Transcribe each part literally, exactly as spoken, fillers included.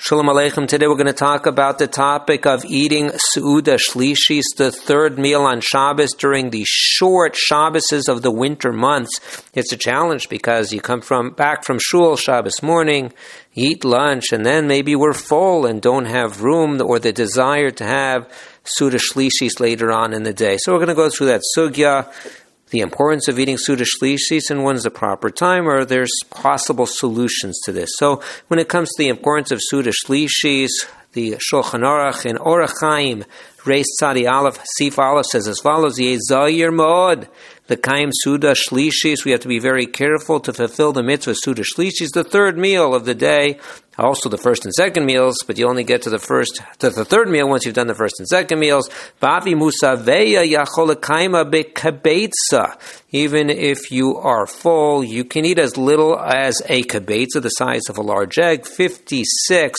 Shalom Aleichem. Today we're going to talk about the topic of eating Seuda Shlishis, the third meal on Shabbos during the short Shabboses of the winter months. It's a challenge because you come from back from shul Shabbos morning, eat lunch, and then maybe we're full and don't have room or the desire to have Seuda Shlishis later on in the day. So we're going to go through that sugya, the importance of eating Seuda Shlishis, and when's the proper time, or there's possible solutions to this. So when it comes to the importance of Seuda Shlishis, the Shulchan Aruch in Orach Chaim, Reis Tzadi Aleph, Sif Aleph says as follows, Yezayir Mod, the Kaim Seuda Shlishis, we have to be very careful to fulfill the mitzvah Seuda Shlishis, the third meal of the day, also the first and second meals, but you only get to the first, to the third meal once you've done the first and second meals. Bavi Musaveya Yachol Kaima Bekabetza. Even if you are full, you can eat as little as a kabetza, the size of a large egg, fifty-six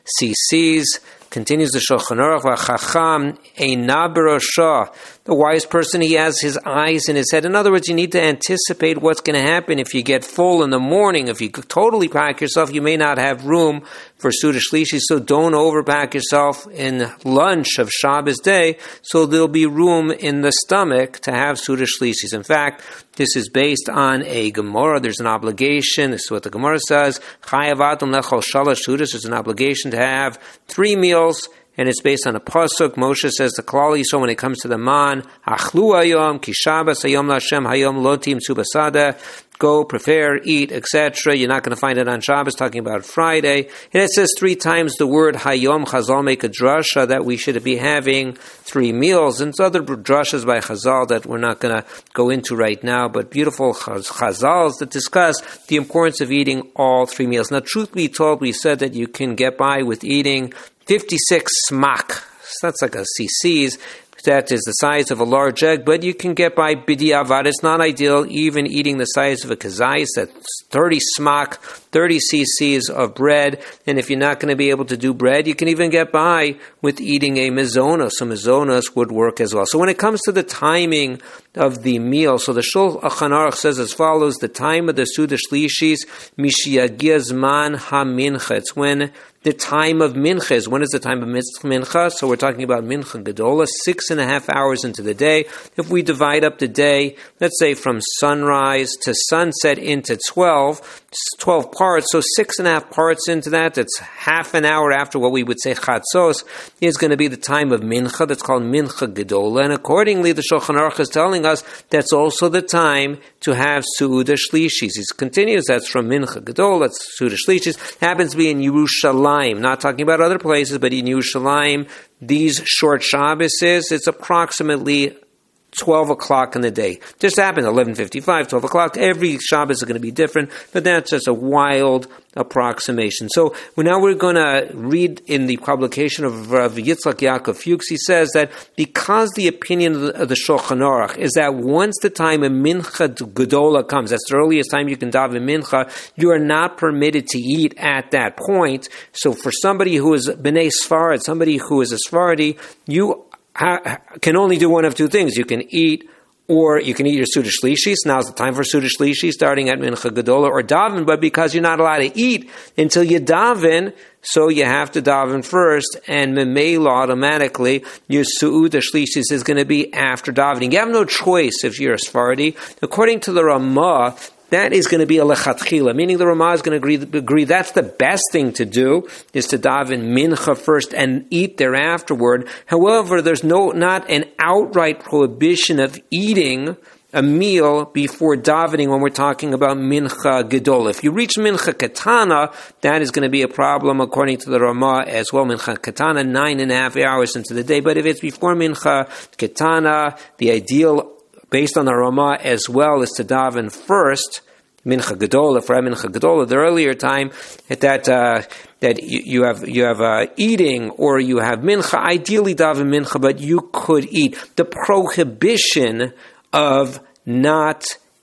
cc's. Continues the Shulchan Aruch, V'chacham eina b'rosho. The wise person, he has his eyes in his head. In other words, you need to anticipate what's going to happen if you get full in the morning. If you totally pack yourself, you may not have room for Seuda Shlishis, so don't overpack yourself in lunch of Shabbos day, so there'll be room in the stomach to have Seuda Shlishis. In fact, this is based on a Gemara. There's an obligation. This is what the Gemara says. Chayav adam lechol shalosh seudas. There's an obligation to have three meals, and it's based on a pasuk. Moshe says to Klal Yisrael when it comes to the man, achlu hayom ki Shabbos hayom laHashem hayom lotim subasada. Go, prepare, eat, et cetera. You're not going to find it on Shabbos, talking about Friday. And it says three times the word Hayom. Chazal make a drasha that we should be having three meals. And other drashas by Chazal that we're not going to go into right now, but beautiful Chazals that discuss the importance of eating all three meals. Now, truth be told, we said that you can get by with eating fifty-six smak. That's like a cc's. That is the size of a large egg, but you can get by b'diavad. It's not ideal, even eating the size of a kazayis, that's thirty smak, thirty cc's of bread. And if you're not going to be able to do bread, you can even get by with eating a mezonah. So mezonahs would work as well. So when it comes to the timing of the meal, so the Shulchan Aruch says as follows, the time of the Seuda Shlishis, mishiyagiyah zman ha-mincha. It's when the time of mincha is. When is the time of mincha? So we're talking about mincha gedola, six and a half hours into the day. If we divide up the day, let's say from sunrise to sunset into twelve, twelve parts, so six and a half parts into that, that's half an hour after what we would say chatzos, is going to be the time of mincha. That's called mincha gedola. And accordingly, the Shulchan Aruch is telling us that's also the time to have Seuda Shlishis. He continues, that's from mincha gedola, that's Seuda Shlishis. Happens to be in Yerushalayim. Not talking about other places, but in Yerushalayim, these short Shabboses, it's approximately twelve o'clock in the day. Just happened, eleven fifty-five, twelve o'clock. Every Shabbos is going to be different, but that's just a wild approximation. So well, now we're going to read in the publication of Rav Yitzchak Yaakov Fuchs. He says that because the opinion of the, of the Shulchan Aruch is that once the time of Mincha Gedola comes, that's the earliest time you can daven Mincha, you are not permitted to eat at that point. So for somebody who is B'nai Sfarad, somebody who is a Sephardi, you ha- can only do one of two things. You can eat, or you can eat your Seuda Shlishis. Now's the time for Seuda Shlishis, starting at Mincha Gedola or daven, but because you're not allowed to eat until you daven, so you have to daven first, and memela automatically, your Seuda Shlishis is going to be after davening. You have no choice if you're a Sephardi. According to the Ramah, that is going to be a lechatchila, meaning the Ramah is going to agree, agree that's the best thing to do, is to daven mincha first and eat there afterward. However, there's no not an outright prohibition of eating a meal before davening when we're talking about mincha gedola. If you reach mincha katana, that is going to be a problem according to the Ramah as well. Mincha katana, nine and a half hours into the day. But if it's before mincha katana, the ideal based on the Ramah as well is to daven first, Mincha Gedola, for Mincha Gedola, the earlier time that uh, that you, you have you have uh, eating or you have Mincha, ideally daven Mincha, but you could eat. The prohibition of not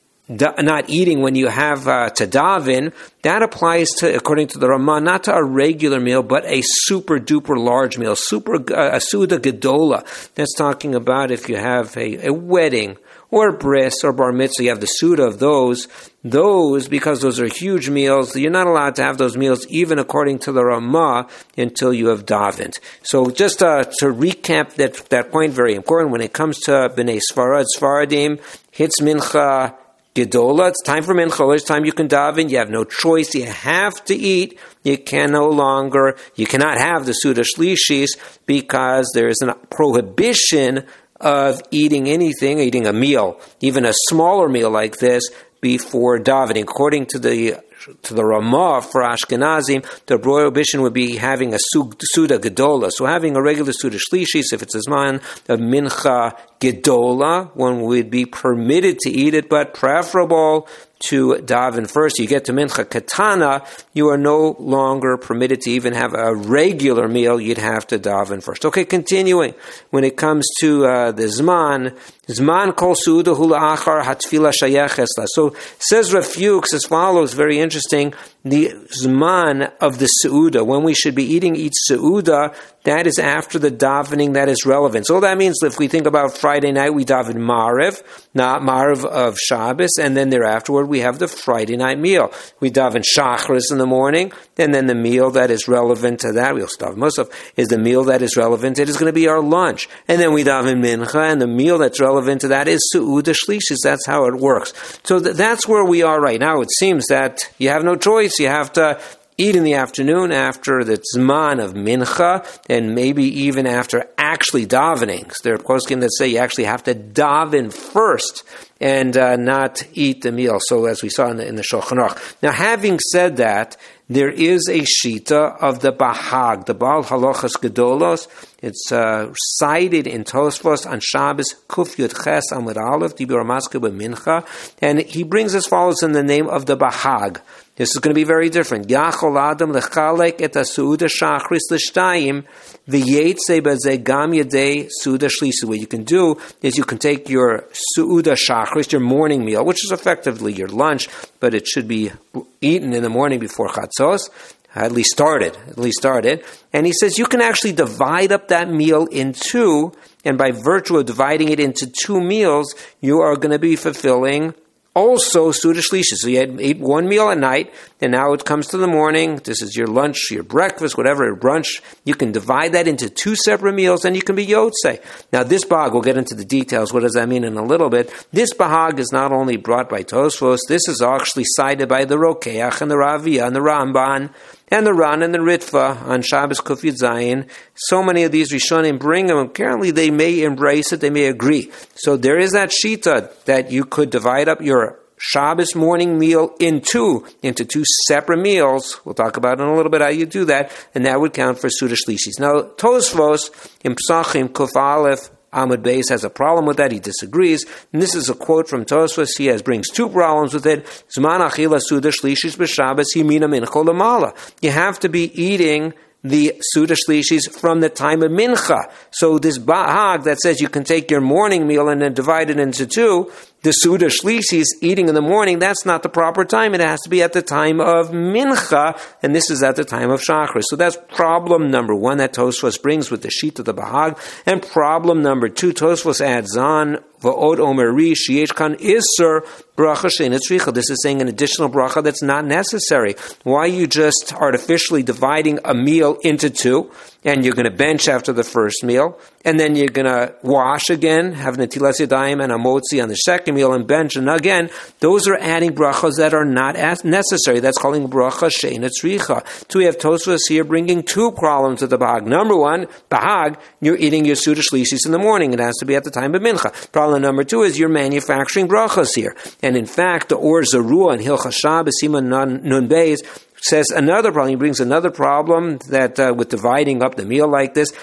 not eating when you have uh, to daven, that applies to, according to the Ramah, not to a regular meal, but a super duper large meal, super uh, a Seuda Gedola. That's talking about if you have a, a wedding, or bris or bar mitzvah, you have the suda of those. Those, because those are huge meals, you're not allowed to have those meals even according to the Ramah until you have davened. So just uh, to recap that, that point, very important, when it comes to B'nai Sfarad, Sfaradim, hits mincha gedola, it's time for mincha, it's time you can daven, you have no choice, you have to eat, you can no longer, you cannot have the Suda Shlishis because there is a prohibition of eating anything, eating a meal, even a smaller meal like this, before davening. According to the to the Ramah for Ashkenazim, the prohibition would be having a Suda Gedola. So having a regular Suda Shlishis, if it's a Zman of Mincha Gedola, one would be permitted to eat it, but preferable to daven first. You get to Mincha Katana, you are no longer permitted to even have a regular meal, you'd have to daven first. Okay, continuing. When it comes to uh, the Zman, Zman kol su'uda hu la'achar hatfila shayeches la. So says Rav Fuchs as follows, very interesting, the Zman of the Su'uda, when we should be eating each Su'uda, that is after the davening that is relevant. So that means if we think about Friday night, we daven Mariv, not Mariv of Shabbos, and then thereafterward we have the Friday night meal. We daven Shachris in the morning, and then the meal that is relevant to that, we also daven Musaf, is the meal that is relevant. It is going to be our lunch. And then we daven Mincha, and the meal that's relevant to that is Su'uda Shlishis. That's how it works. So th- that's where we are right now. It seems that you have no choice. You have to eat in the afternoon after the Zman of Mincha, and maybe even after actually davening. So there are poskim that say you actually have to daven first and uh, not eat the meal. So as we saw in the, in the Shulchan Aruch. Now, having said that, there is a shita of the Bahag, the Baal Halachas Gedolos. It's uh, cited in Tosfos on Shabbos, Kuf Yud Ches Amud Aleph, Dibur Maske B'Mincha, and he brings as follows in the name of the Bahag. This is going to be very different. Yachol Adam lechalek et ha'su'uda shachris l'shtayim v'yetze b'zeh gam yedei su'uda shlisu. What you can do is you can take your su'uda shachris, your morning meal, which is effectively your lunch, but it should be eaten in the morning before chatzos. At least started, at least started. And he says you can actually divide up that meal in two, and by virtue of dividing it into two meals, you are going to be fulfilling also Suda Shlishis. So you had ate one meal at night, and now it comes to the morning. This is your lunch, your breakfast, whatever, your brunch. You can divide that into two separate meals, and you can be Yotzei. Now this Bahag, we'll get into the details. What does that mean in a little bit? This Bahag is not only brought by Tosfos, this is actually cited by the Rokeach and the Ravia and the Ramban and the Ran and the Ritva on Shabbos Kuf Yud Zayin. So many of these Rishonim bring them. Apparently they may embrace it, they may agree. So there is that shita that you could divide up your Shabbos morning meal in two, into two separate meals. We'll talk about in a little bit how you do that, and that would count for Suda Shlishis. Now, Tosfos in Psachim Kuf Aleph Ahmed Beis has a problem with that. He disagrees. And this is a quote from Tosfos. He has brings two problems with it. Zman achila suda shlishis b'Shabbos himina mincha lamala. You have to be eating the Suda Shlishis from the time of Mincha. So this Bahag that says you can take your morning meal and then divide it into two, the Suda Shlishis eating in the morning, that's not the proper time. It has to be at the time of Mincha, and this is at the time of Shachris. So that's problem number one that Tosfos brings with the sheet of the Bahag. And problem number two, Tosfos adds on, V'od omeri sheyesh kan iser bracha she'eina tzricha. This is saying an additional bracha that's not necessary. Why are you just artificially dividing a meal into two, and you're going to bench after the first meal, and then you're going to wash again, have netilas yadayim and a motzi on the second meal, and bench, and again, those are adding brachas that are not as necessary. That's calling bracha she'eina tzricha. So we have Tosfos here bringing two problems to the Bahag. Number one, Bahag, you're eating your Suda Shlishis in the morning. It has to be at the time of Mincha. Problem number two is you're manufacturing brachas here. And in fact, the Or Zarua and Hilchas Shabbos, Siman Nun Beis, says another problem. He brings another problem that uh, with dividing up the meal like this,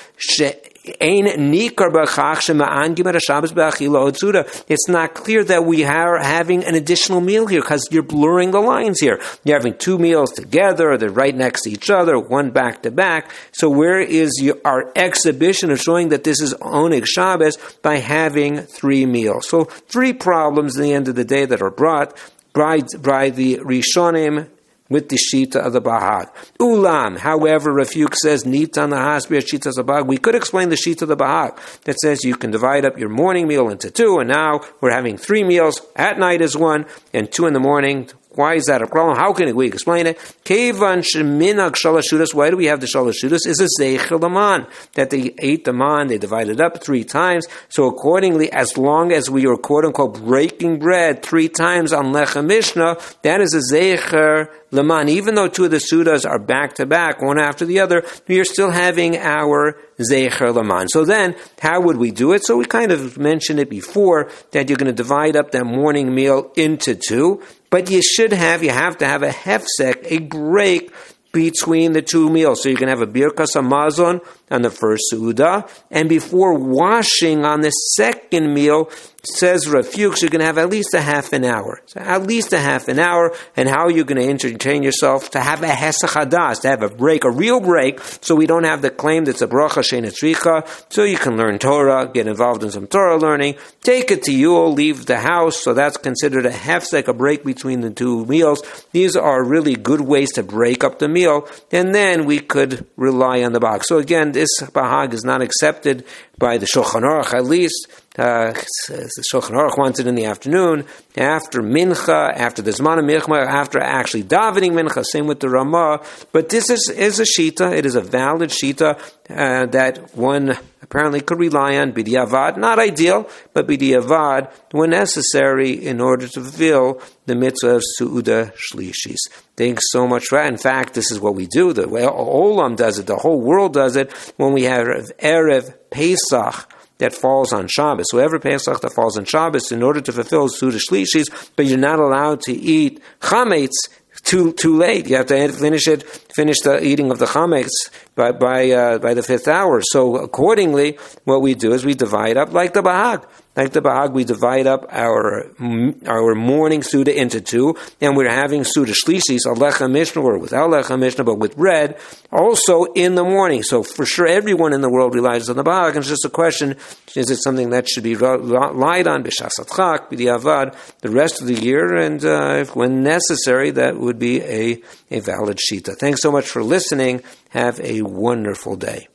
it's not clear that we are having an additional meal here because you're blurring the lines here. You're having two meals together, they're right next to each other, one back to back. So where is your, our exhibition of showing that this is Oneg Shabbos by having three meals? So three problems in the end of the day that are brought by, by the Rishonim with the Shita of the Bahag. Ulam, however, Rafuk says, Nitan Hasbir Shita of the Bahag. We could explain the Shita of the Bahag that says you can divide up your morning meal into two, and now we're having three meals. At night is one, and two in the morning. Why is that a problem? How can we explain it? Kevan sheminag shalashudas. Why do we have the shalashudas? Is a zeicher laman that they ate the man, they divided up three times. So accordingly, as long as we are quote unquote breaking bread three times on lechem mishnah, that is a zeicher laman. Even though two of the sudas are back to back, one after the other, we are still having our zeicher laman. So then, how would we do it? So we kind of mentioned it before that you're going to divide up that morning meal into two. But you should have, you have to have a hefsek, a break between the two meals. So you can have a birkas hamazon on the first seudah, and before washing on the second meal, says Rafuk, you're going to have at least a half an hour. So at least a half an hour, and how are you going to entertain yourself? To have a hesach hadas, to have a break, a real break, so we don't have the claim that it's a bracha she'ein tzricha, so you can learn Torah, get involved in some Torah learning, take it to Yule, leave the house, so that's considered a hefsek, a break between the two meals. These are really good ways to break up the meal, and then we could rely on the Bahag. So again, this Bahag is not accepted by the Shulchan Aruch, at least. Uh, the Shulchan Aruch wants it in the afternoon, after Mincha, after the Zman of Mincha, after actually davening Mincha, same with the Ramah. But this is, is a Shita, it is a valid Shita uh, that one apparently could rely on, b'diavad, not ideal, but b'diavad, when necessary, in order to fulfill the mitzvah of Su'uda Shlishis. Thanks so much for that. In fact, this is what we do. The way Olam does it, the whole world does it, when we have Erev Pesach, that falls on Shabbos. So every Pesach that falls on Shabbos, in order to fulfill Suda Shlishis, but you're not allowed to eat chametz too too late. You have to finish it, finish the eating of the chametz by by uh, by the fifth hour. So accordingly, what we do is we divide up like the Bahag. Like the Bahag, we divide up our our morning Suda into two, and we're having Suda Shlishis, a lechem mishnah, or without lechem mishnah, but with bread, also in the morning. So for sure, everyone in the world relies on the Bahag, and it's just a question, is it something that should be relied on, b'shas adchak, b'diavad, the rest of the year, and uh, if, when necessary, that would be a, a valid shita. Thanks so much for listening. Have a wonderful day.